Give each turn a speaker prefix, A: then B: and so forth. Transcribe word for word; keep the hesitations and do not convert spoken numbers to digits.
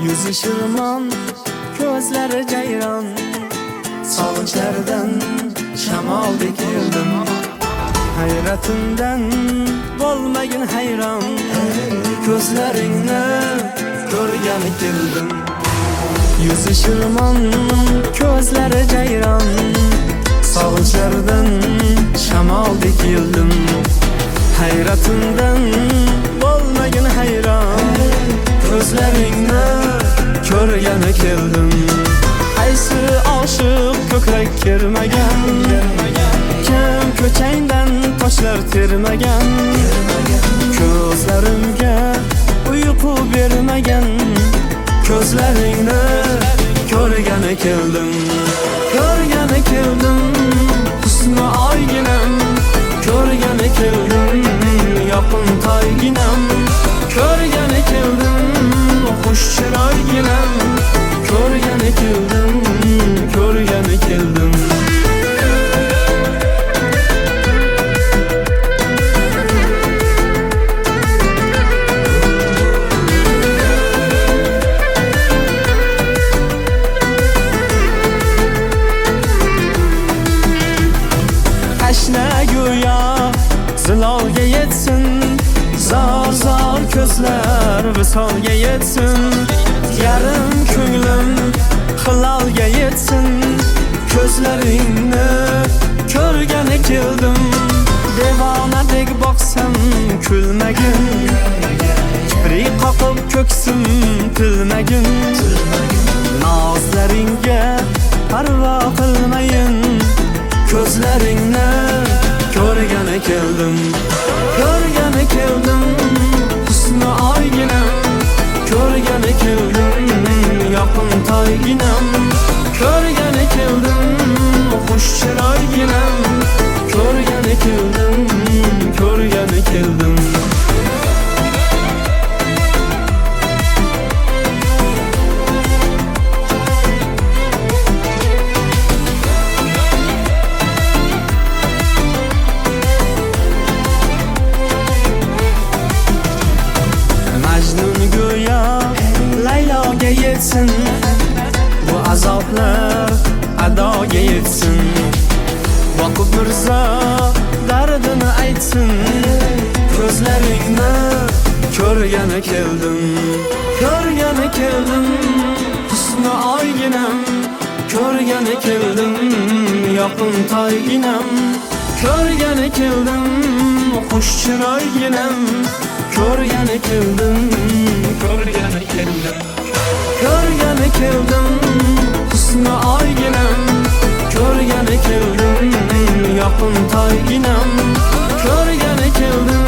A: Yüzü şırman, gözleri ceyran, sağlıklardan şamal dikildim. Hayratımdan bolmagin hayran, gözlerini görgeni keldim. Yüzü şırman, gözleri ceyran, sağlıklardan şamal dikildim. Hayratımdan bolmagin hayran, gözlerini görgeni keldim. Aysi aşık ko'krak kermagan, kim ko'changdan toshlar termagan, ko'zlarimga uyqu bermagan, ko'zlaringni ko'rgani keldim. Ko'rgani keldim, husni oyginam, ko'rgani keldim, yoqim toyginam, ko'rgani keldim, xush chiroyginam, ko'rgani keldim, ko'rgani keldim. Ashna go'yo zilolga yetsin, zor zor ko'zlar visolga yetsin, yarim ko'nglim hilolga yetsin, ko'zlaringni ko'rgani keldim. Devonadek boqsam kulmagin, kiprik qoqib ko'ksim tilmagin, nozlaringga parvo qilmayin, ko'zlaringni ko'rgani keldim. Ko'rgani keldim, husni oyginam, ko'rgani keldim, yoqim toyginam, ko'rgani keldim, xush chiroyginam, ko'rgani keldim, ko'rgani keldim. Layloga yetsin, bu azoblar adoga yetsin, Boqib Mirzo dardini aytsin, ko'zlaringni ko'rgani keldim. Ko'rgani keldim, husni oyginam, ko'rgani keldim, yoqim toyginam, ko'rgani keldim, xush chiroyginam, ko'rgani keldim, ko'rgani keldim. Ko'rgani keldim, husni oyginam, ko'rgani keldim, yoqim toyginam, ko'rgani keldim,